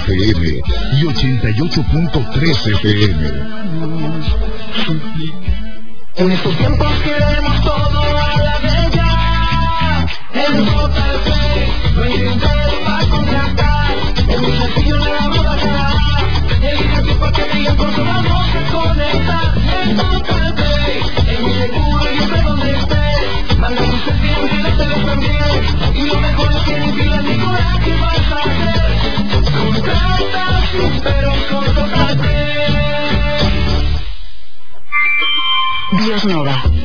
FM y 88.3 FM. En estos tiempos queremos todo a la bella. El Total Play no hay dinero para contratar. Es muy sencillo, la moda será. Elige el tipo que diga con su vamos a conectar. El Total Play es muy seguro y siempre donde estés. Manda tus sentidos y no te lo también. Y lo mejor es que ni pila ni coraje vas a hacer. Contrata sin pero con Total Play. Biosnova,